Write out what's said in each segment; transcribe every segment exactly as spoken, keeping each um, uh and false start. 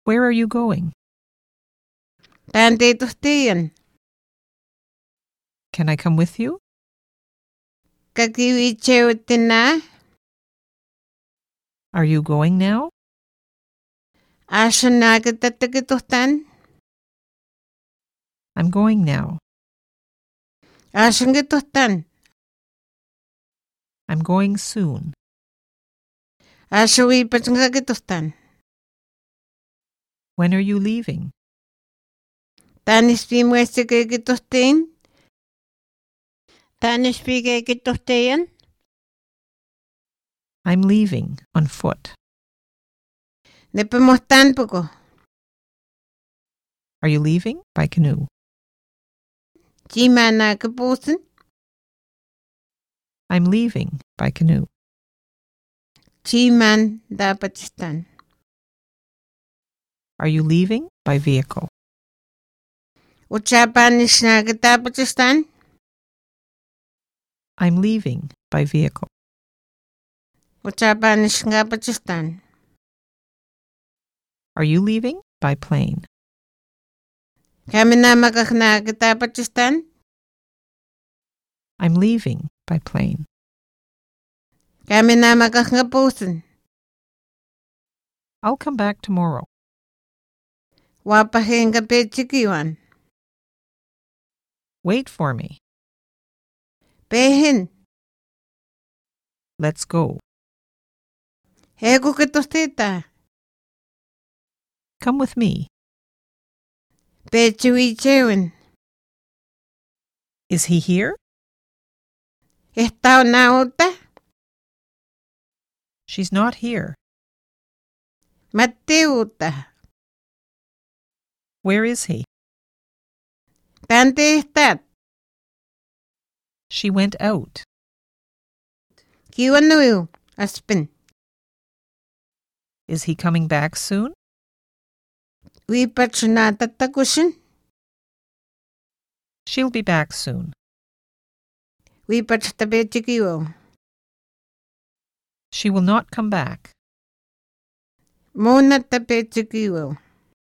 Where are you going? Tante tuhtiyan. Can I come with you? Kakiwichewtina. Are you going now? Ashanakitatakituhtan. I'm going now. Ashangituhtan. I'm going soon. Ashawipachangakituhtan. When are you leaving? Tanispimuestikekituhtin. Tanispikekituhtayan. I'm leaving on foot. Nepamuhtan poco. Are you leaving by canoe? Chimanakapusin. I'm leaving by canoe. Chiman dapachistan. Are you leaving by vehicle? Uchapanishnakatapachistan. I'm leaving by vehicle. Uchapanishngapachistan. Are you leaving by plane? Kaminamakaknakatapachistan. I'm leaving by plane. Kaminamakakngapusin. I'll come back tomorrow. Wapahengapechikiwan. Wait for me. Pehin. Let's go. Hekukitustita. Come with me. Pechuichewin. Is he here? Estao nauta. She's not here. Mateuta. Where is he? Tante estat. She went out. Kiwanuyu. Aspin. Is he coming back soon? Wipachunatatakushin. She'll be back soon. Wipachtapechikiwo. She will not come back. Monatapechikiwo.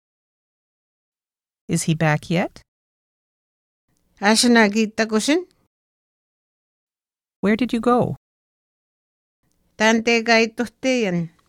Is he back yet? Ashanagitakushin. Where did you go? Tante gaituhtiyan.